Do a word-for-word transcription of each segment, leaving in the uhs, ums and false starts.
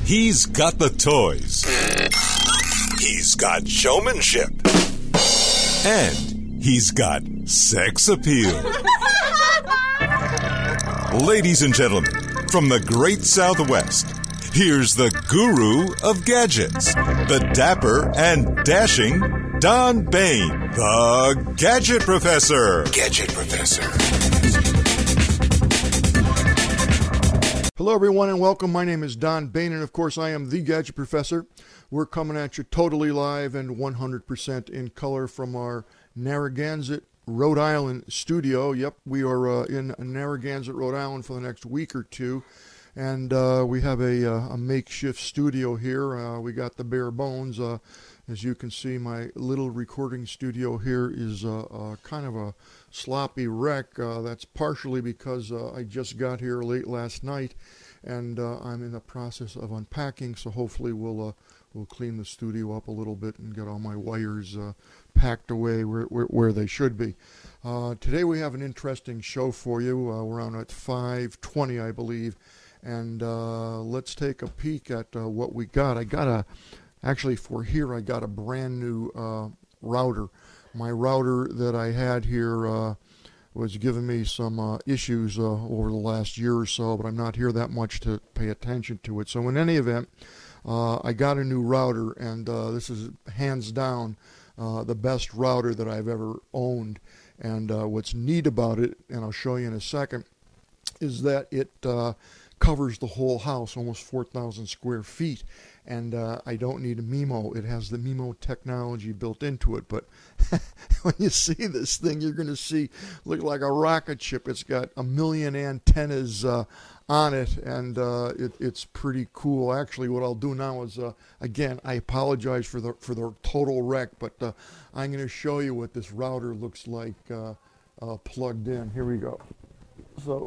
He's got the toys. He's got showmanship. And he's got sex appeal. Ladies and gentlemen, from the great Southwest, here's the guru of gadgets, the dapper and dashing Don Bain, the Gadget Professor. Gadget Professor. Hello, everyone, and welcome. My name is Don Bain, and of course, I am the Gadget Professor. We're coming at you totally live and one hundred percent in color from our Narragansett, Rhode Island studio. Yep, we are uh, in Narragansett, Rhode Island for the next week or two. And uh, we have a, uh, a makeshift studio here. Uh, we got the bare bones. Uh, as you can see, my little recording studio here is uh, uh, kind of a sloppy wreck. Uh, that's partially because uh, I just got here late last night, and uh, I'm in the process of unpacking. So hopefully we'll uh, we'll clean the studio up a little bit and get all my wires uh, packed away where, where, where they should be. Uh, today we have an interesting show for you. Uh, we're on at five twenty, I believe. And uh, let's take a peek at uh, what we got. I got a, actually for here, I got a brand new uh, router. My router that I had here uh, was giving me some uh, issues uh, over the last year or so, but I'm not here that much to pay attention to it. So in any event, uh, I got a new router, and uh, this is hands down uh, the best router that I've ever owned. And uh, what's neat about it, and I'll show you in a second, is that it uh, covers the whole house, almost four thousand square feet, and uh, I don't need a MIMO. It has the MIMO technology built into it, but when you see this thing, you're going to see, look like a rocket ship. It's got a million antennas uh, on it, and uh, it, it's pretty cool. Actually, what I'll do now is, uh, again, I apologize for the for the total wreck, but uh, I'm going to show you what this router looks like uh, uh, plugged in. Here we go. So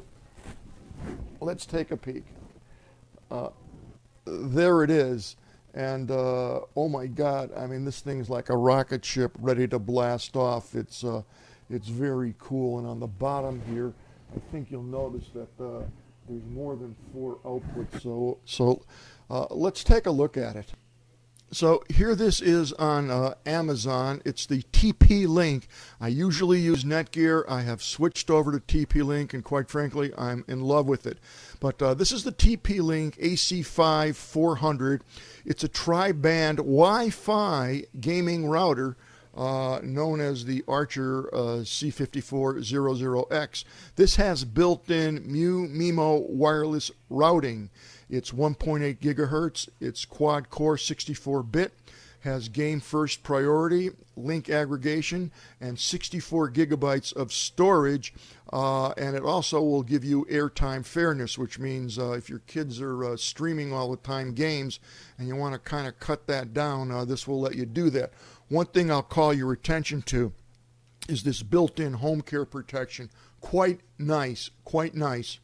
let's take a peek. Uh, there it is. And, uh, oh my God, I mean, this thing's like a rocket ship ready to blast off. It's, uh, it's very cool. And on the bottom here, I think you'll notice that uh, there's more than four outputs. So, so uh, let's take a look at it. So here this is on uh, Amazon. It's the T P-Link. I usually use Netgear. I have switched over to T P-Link, and quite frankly, I'm in love with it. But uh, this is the T P-Link A C five four hundred. It's a tri-band Wi-Fi gaming router uh, known as the Archer uh, C five four hundred X. This has built-in Mu-MIMO wireless routing. It's one point eight gigahertz, it's quad-core sixty-four bit, has game first priority, link aggregation, and sixty-four gigabytes of storage, uh, and it also will give you airtime fairness, which means uh, if your kids are uh, streaming all the time games and you want to kind of cut that down, uh, this will let you do that. One thing I'll call your attention to is this built-in home care protection. Quite nice, quite nice.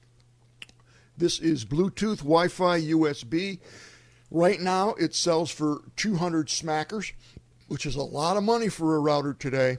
This is Bluetooth, Wi-Fi, U S B. Right now, it sells for two hundred smackers, which is a lot of money for a router today,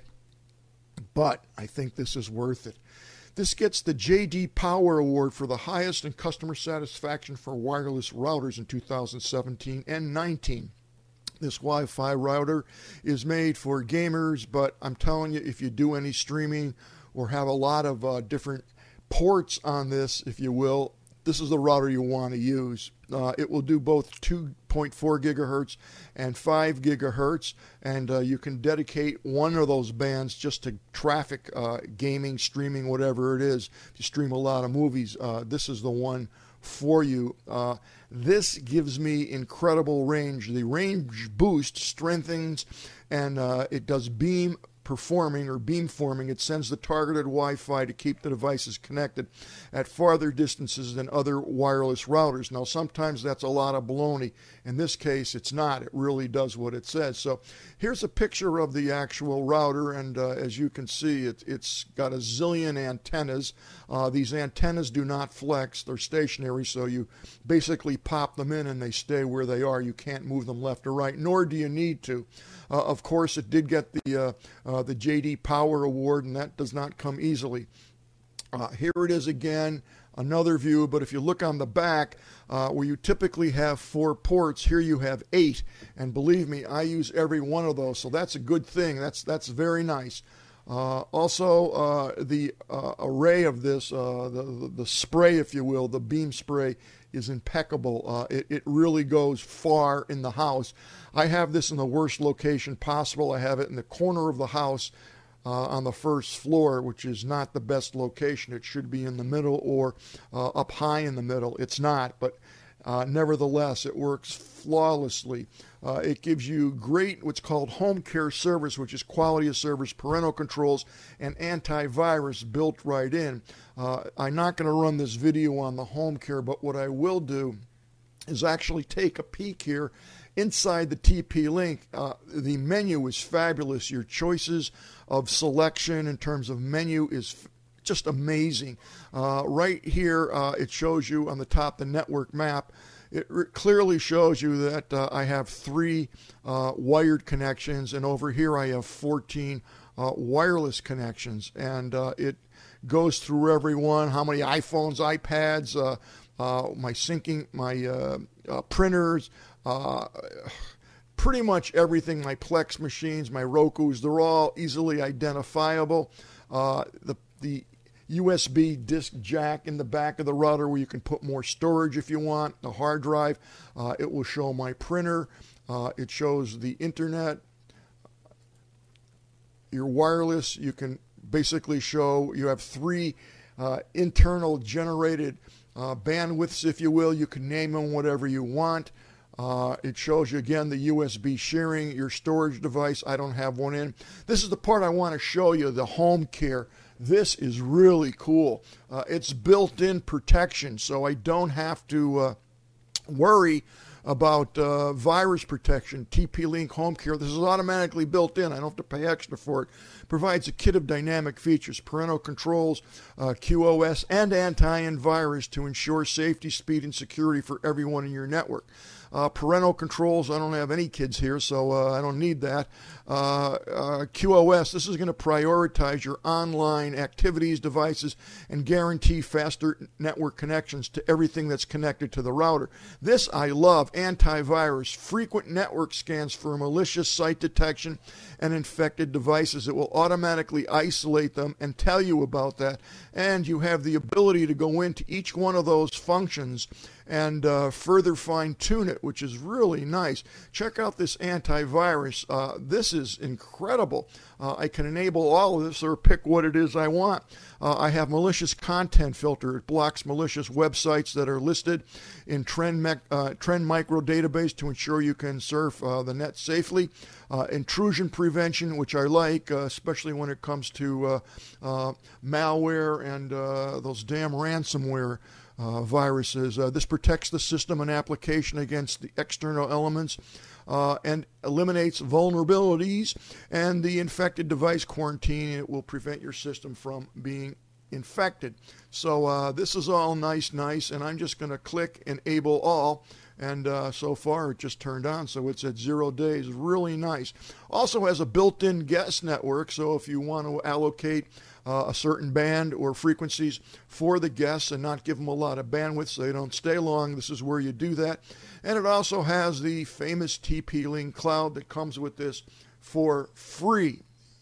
but I think this is worth it. This gets the J D Power Award for the highest in customer satisfaction for wireless routers in two thousand seventeen and nineteen. This Wi-Fi router is made for gamers, but I'm telling you, if you do any streaming or have a lot of uh, different ports on this, if you will, this is the router you want to use. Uh, it will do both two point four gigahertz and five gigahertz, and uh, you can dedicate one of those bands just to traffic, uh, gaming, streaming, whatever it is. If you stream a lot of movies, uh, this is the one for you. Uh, this gives me incredible range. The range boost strengthens, and uh, it does beam performing or beamforming. It sends the targeted Wi-Fi to keep the devices connected at farther distances than other wireless routers. Now, sometimes that's a lot of baloney. In this case, it's not. It really does what it says. So here's a picture of the actual router, and uh, as you can see, it, it's got a zillion antennas. Uh, these antennas do not flex. They're stationary, so you basically pop them in and they stay where they are. You can't move them left or right, nor do you need to. Uh, of course, it did get the uh, uh, the J D Power Award, and that does not come easily. Uh, here it is again. another view. But if you look on the back, uh, where you typically have four ports, here you have eight. And believe me, I use every one of those, so that's a good thing. That's, that's very nice. Uh, also, uh, the uh, array of this, uh, the, the, the spray, if you will, the beam spray, is impeccable. Uh, it, it really goes far in the house. I have this in the worst location possible. I have it in the corner of the house uh, on the first floor, which is not the best location. It should be in the middle or uh, up high in the middle. It's not, but uh, nevertheless, it works flawlessly. Uh, it gives you great what's called home care service, which is quality of service, parental controls, and antivirus built right in. Uh, I'm not going to run this video on the home care, but what I will do is actually take a peek here inside the T P-Link. Uh, the menu is fabulous. Your choices of selection in terms of menu is f- just amazing. Uh, right here, uh, it shows you on the top the network map. It re- clearly shows you that uh, I have three uh, wired connections, and over here I have fourteen uh, wireless connections, and uh, it goes through every one, how many iPhones, iPads, uh, uh, my syncing, my uh, uh, printers, uh, pretty much everything, my Plex machines, my Rokus, they're all easily identifiable. Uh, the, the U S B disk jack in the back of the router where you can put more storage if you want, the hard drive. Uh, it will show my printer. Uh, it shows the internet. Your wireless, you can basically show, you have three uh, internal generated uh, bandwidths, if you will. You can name them whatever you want. Uh, it shows you, again, the U S B sharing, your storage device. I don't have one in. This is the part I want to show you, the home care. This is really cool. Uh, it's built-in protection, so I don't have to uh, worry about uh, virus protection. T P-Link Home Care, this is automatically built in. I don't have to pay extra for it. Provides a kit of dynamic features, parental controls, uh, Q O S, and anti-virus to ensure safety, speed, and security for everyone in your network. Uh, parental controls, I don't have any kids here, so uh, I don't need that. Uh, uh, Q O S, this is going to prioritize your online activities, devices, and guarantee faster network connections to everything that's connected to the router. This I love. Antivirus, frequent network scans for malicious site detection and infected devices. It will automatically isolate them and tell you about that. And you have the ability to go into each one of those functions and uh, further fine-tune it, which is really nice. Check out this antivirus. Uh, this is incredible. Uh, I can enable all of this or pick what it is I want. Uh, I have malicious content filter. It blocks malicious websites that are listed in Trend, Mec- uh, Trend Micro database to ensure you can surf uh, the net safely. Uh, intrusion prevention, which I like, uh, especially when it comes to uh, uh, malware and uh, those damn ransomware Uh, viruses. Uh, this protects the system and application against the external elements uh, and eliminates vulnerabilities and the infected device quarantine. It will prevent your system from being infected. So uh, this is all nice, nice, and I'm just going to click Enable All. And uh, so far it just turned on, so it's at zero days. Really nice. Also has a built-in guest network, so if you want to allocate uh, a certain band or frequencies for the guests and not give them a lot of bandwidth so they don't stay long, this is where you do that. And it also has the famous T P-Link Cloud that comes with this for free.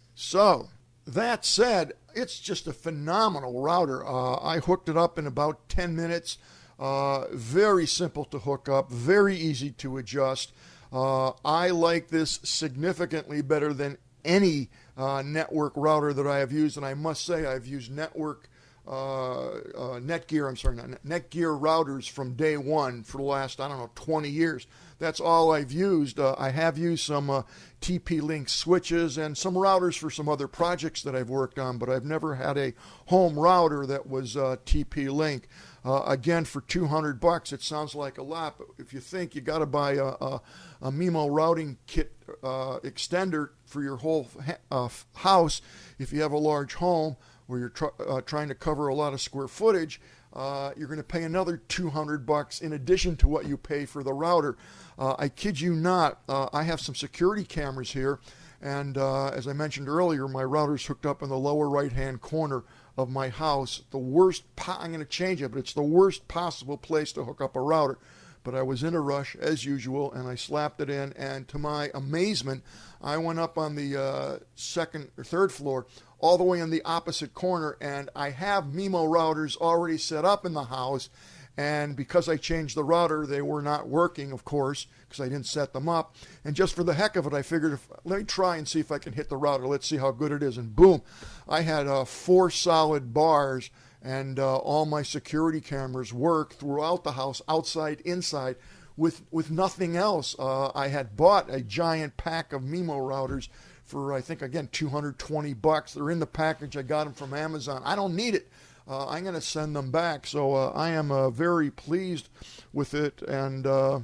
So, that said, it's just a phenomenal router. Uh, I hooked it up in about ten minutes. Uh, very simple to hook up, very easy to adjust. Uh, I like this significantly better than any uh, network router that I have used, and I must say I've used network uh, uh, Netgear, I'm sorry, not Netgear routers from day one for the last, I don't know, twenty years. That's all I've used. Uh, I have used some uh, T P-Link switches and some routers for some other projects that I've worked on, but I've never had a home router that was uh, T P-Link. Uh, again, for two hundred bucks, it sounds like a lot, but if you think you got to buy a, a, a MIMO routing kit uh, extender for your whole uh, house, if you have a large home where you're tr- uh, trying to cover a lot of square footage, uh, you're going to pay another two hundred bucks in addition to what you pay for the router. Uh, I kid you not, uh, I have some security cameras here, and uh, as I mentioned earlier, my router's hooked up in the lower right-hand corner of my house, the worst, po- I'm going to change it, but it's the worst possible place to hook up a router. But I was in a rush, as usual, and I slapped it in, and to my amazement, I went up on the uh, second or third floor, all the way in the opposite corner, and I have MIMO routers already set up in the house, and because I changed the router, they were not working, of course, because I didn't set them up. And just for the heck of it, I figured, if, let me try and see if I can hit the router. Let's see how good it is. And boom, I had uh, four solid bars, and uh, all my security cameras work throughout the house, outside, inside, with, with nothing else. Uh, I had bought a giant pack of MIMO routers for, I think, again, two hundred twenty bucks. They're in the package. I got them from Amazon. I don't need it. Uh, I'm going to send them back. So uh, I am uh, very pleased with it, and uh,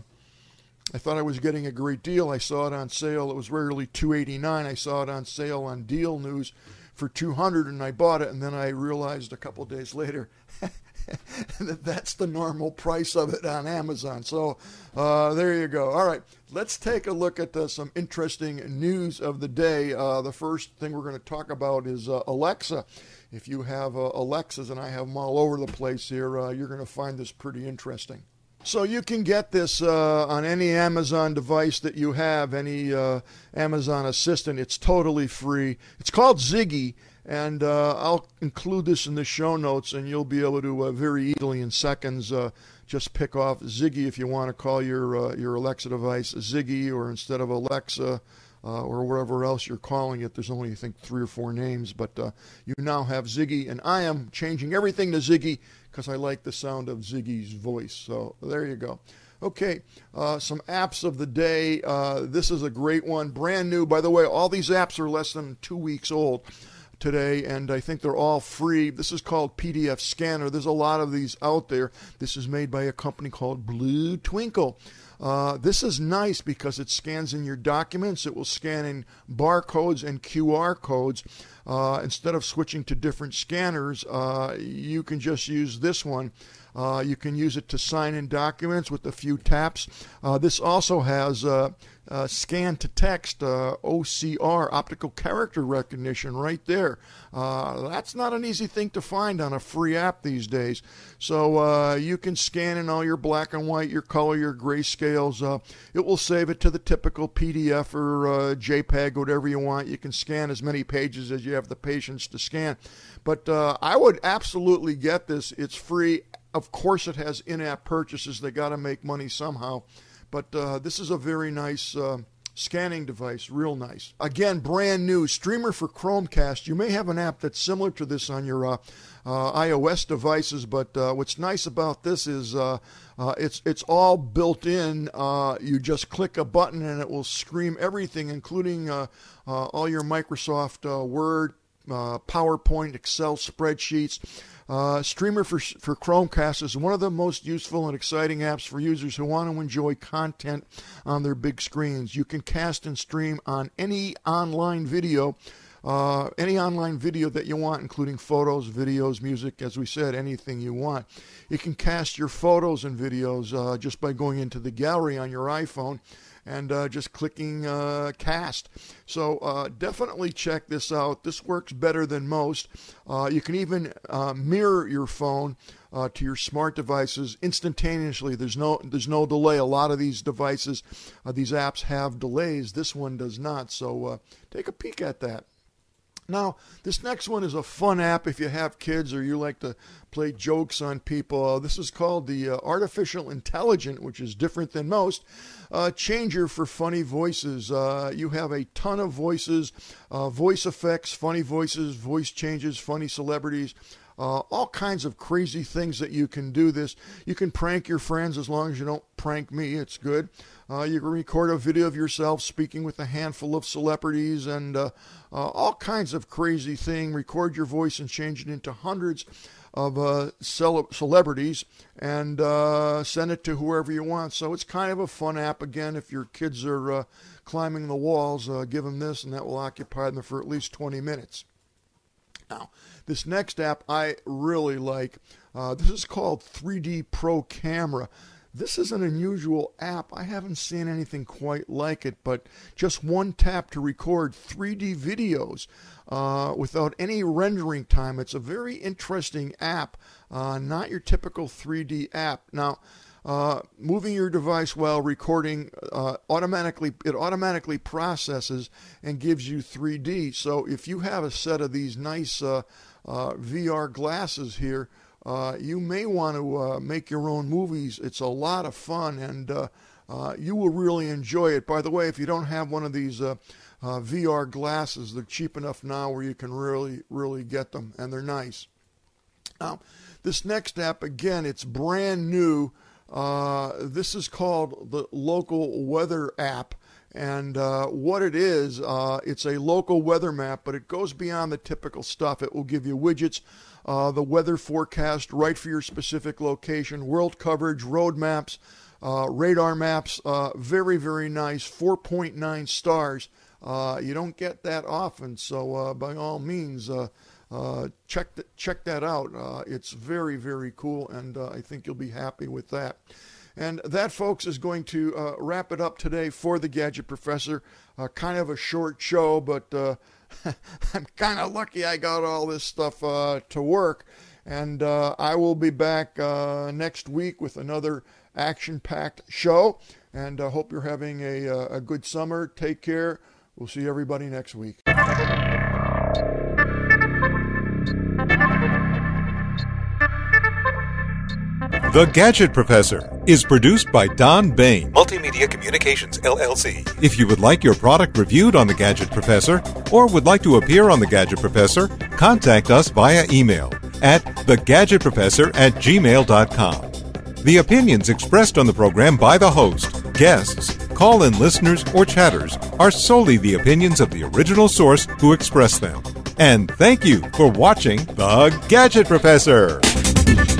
I thought I was getting a great deal. I saw it on sale. It was rarely two eighty-nine. I saw it on sale on Deal News for two hundred, and I bought it, and then I realized a couple of days later that that's the normal price of it on Amazon. So uh, there you go. All right, let's take a look at uh, some interesting news of the day. Uh, the first thing we're going to talk about is uh, Alexa. If you have uh, Alexas, and I have them all over the place here, uh, you're going to find this pretty interesting. So you can get this uh, on any Amazon device that you have, any uh, Amazon Assistant. It's totally free. It's called Ziggy, and uh, I'll include this in the show notes, and you'll be able to uh, very easily in seconds uh, just pick off Ziggy if you want to call your uh, your Alexa device Ziggy, or instead of Alexa, Uh, or whatever else you're calling it. There's only, I think, three or four names, but uh, you now have Ziggy, and I am changing everything to Ziggy because I like the sound of Ziggy's voice. So there you go. Okay, uh, some apps of the day. Uh, this is a great one, brand new. By the way, all these apps are less than two weeks old today, and I think they're all free. This is called P D F Scanner. There's a lot of these out there. This is made by a company called Blue Twinkle. Uh, this is nice because it scans in your documents. It will scan in barcodes and Q R codes. Uh, instead of switching to different scanners, uh, you can just use this one. Uh, you can use it to sign in documents with a few taps. Uh, this also has uh, uh, scan to text, uh, O C R, optical character recognition, right there. Uh, that's not an easy thing to find on a free app these days. So uh, you can scan in all your black and white, your color, your grayscales. Uh, it will save it to the typical P D F or uh, JPEG, whatever you want. You can scan as many pages as you have the patience to scan. But uh, I would absolutely get this. It's free. Of course, it has in-app purchases. They got to make money somehow. But uh, this is a very nice uh, scanning device, real nice. Again, brand new, Streamer for Chromecast. You may have an app that's similar to this on your uh, uh, iOS devices, but uh, what's nice about this is uh, uh, it's it's all built in. Uh, you just click a button and it will stream everything, including uh, uh, all your Microsoft uh, Word, uh, PowerPoint, Excel spreadsheets. Uh, Streamer for, for Chromecast is one of the most useful and exciting apps for users who want to enjoy content on their big screens. You can cast and stream on any online video, uh, any online video that you want, including photos, videos, music, as we said, anything you want. You can cast your photos and videos uh, just by going into the gallery on your iPhone and uh, just clicking uh, cast. So uh, definitely check this out. This works better than most. Uh, you can even uh, mirror your phone uh, to your smart devices instantaneously. There's no there's no delay. A lot of these devices, uh, these apps have delays. This one does not. So uh, take a peek at that. Now, this next one is a fun app if you have kids or you like to play jokes on people. Uh, this is called the uh, Artificial Intelligent, which is different than most. Uh, changer for funny voices. Uh, you have a ton of voices, uh, voice effects, funny voices, voice changes, funny celebrities. Uh, all kinds of crazy things that you can do this. You can prank your friends as long as you don't prank me. It's good. Uh, you can record a video of yourself speaking with a handful of celebrities and uh, uh, all kinds of crazy thing. Record your voice and change it into hundreds of uh, cele- celebrities and uh, send it to whoever you want. So it's kind of a fun app. Again, if your kids are uh, climbing the walls, uh, give them this and that will occupy them for at least twenty minutes. Now, this next app I really like. Uh, this is called three D Pro Camera. This is an unusual app. I haven't seen anything quite like it, but just one tap to record three D videos uh, without any rendering time. It's a very interesting app, uh, not your typical three D app. Now, uh, moving your device while recording uh, automatically, it automatically processes and gives you three D. So if you have a set of these nice uh, uh, V R glasses here, Uh, you may want to uh, make your own movies. It's a lot of fun, and uh, uh, you will really enjoy it. By the way, if you don't have one of these uh, uh, V R glasses, they're cheap enough now where you can really, really get them, and they're nice. Now, this next app, again, it's brand new. Uh, this is called the Local Weather app. And uh, what it is, uh, it's a local weather map, but it goes beyond the typical stuff. It will give you widgets, uh, the weather forecast right for your specific location, world coverage, road maps, uh, radar maps. Uh, very, very nice. four point nine stars. Uh, you don't get that often, so uh, by all means, uh, uh, check, th- check that out. Uh, it's very, very cool, and uh, I think you'll be happy with that. And that, folks, is going to uh, wrap it up today for the Gadget Professor. Uh, kind of a short show, but uh, I'm kind of lucky I got all this stuff uh, to work. And uh, I will be back uh, next week with another action-packed show. And I uh, hope you're having a, a good summer. Take care. We'll see everybody next week. The Gadget Professor is produced by Don Bain, Multimedia Communications, L L C. If you would like your product reviewed on The Gadget Professor or would like to appear on The Gadget Professor, contact us via email at the gadget professor at gmail dot com. The opinions expressed on the program by the host, guests, call-in listeners, or chatters are solely the opinions of the original source who expressed them. And thank you for watching The Gadget Professor.